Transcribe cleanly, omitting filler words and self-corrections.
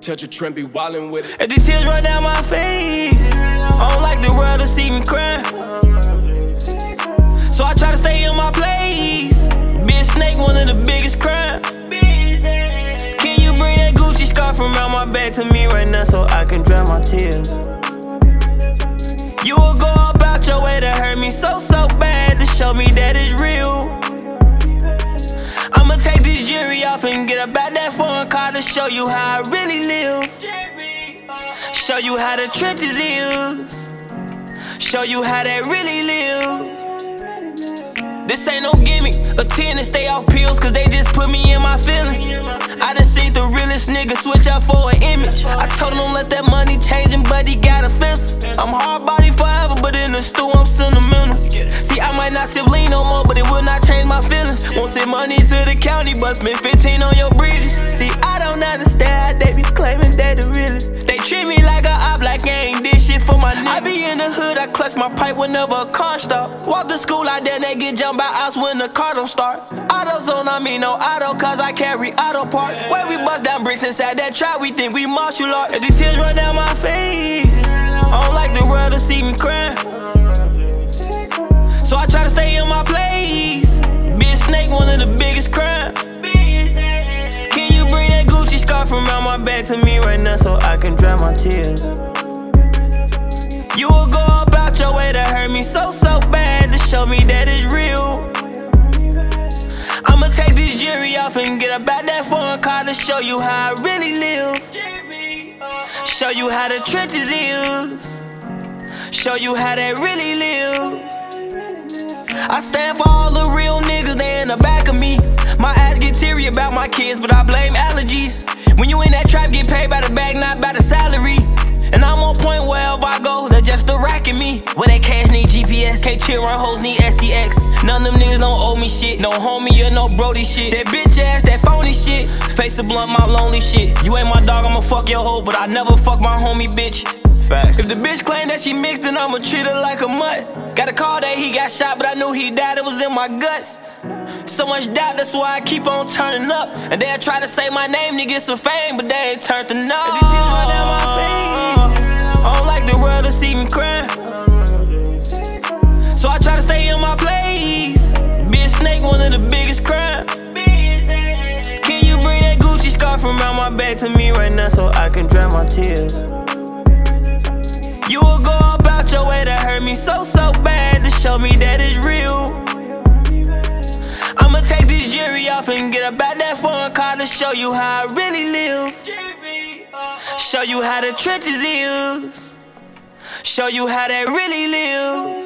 Tetra Trent be wildin' with it. As these tears run down my face, I don't like the world to see me cry. So I try to stay in my place. Be a snake, one of the biggest crimes. Can you bring that Gucci scarf around my back to me right now so I can dry my tears? You will go about your way to hurt me so bad to show me that it's real. I'ma take this jewelry off and get about that foreign car to show you how I really live. Show you how the trenches is. Show you how they really live. This ain't no gimmick, a 10 and stay off pills, cause they just put me in my feelings. I done seen the realest nigga switch up for an image. I told him don't let that money change him, but he got offensive. I'm hard body forever, but in the stew I'm sentimental. See, I might not sip lean no more, but it will not change my feelings. Won't send money to the county, but spend 15 on your bridges. See, I don't understand, they be claiming they the realest. They treat me like a op, like I ain't did shit for my nigga. I be in the hood, I clutch my pipe whenever a car stop. Walk to school out there, they get jumped by us when the car don't start. AutoZone, I mean no auto, cause I carry auto parts. Where we bust down bricks inside that trap, we think we martial arts. As these tears run down my face, I don't like the world to see me cry. So I try to stay in my place. Be a snake, one of the biggest crimes. Can you bring that Gucci scarf around my back to me right now so I can dry my tears? You will go about your way to hurt me so bad to show me that it's real. I'ma take this jewelry off and get about that foreign car to show you how I really live. Show you how the trenches is. Show you how they really live. I stand for all the real niggas, they in the back of me. My ass get teary about my kids, but I blame allergies. When you in that trap, get paid by the bag, not by the salary. And I'm on point wherever I go, they're just a racking me. When they cash need GPS, can't chill run hoes need SCX. None of them niggas don't owe me shit, no homie or no brody shit. That bitch ass, that phony shit, face a blunt, my lonely shit. You ain't my dog, I'ma fuck your hoe, but I never fuck my homie bitch. Facts. If the bitch claim that she mixed, then I'ma treat her like a mutt. Got a call that he got shot, but I knew he died, it was in my guts. So much doubt, that's why I keep on turning up. And they'll try to say my name to get some fame, but they ain't turned to know. These tears run down my face, I don't like the world to see me cry. So I try to stay in my place. Be a snake, one of the biggest crimes. Can you bring that Gucci scarf around my back to me right now so I can dry my tears? You will go about your way to hurt me so bad to show me that it's real. I'ma take this jewelry off and get about that foreign car to show you how I really live. Show you how the trenches is. Show you how they really live.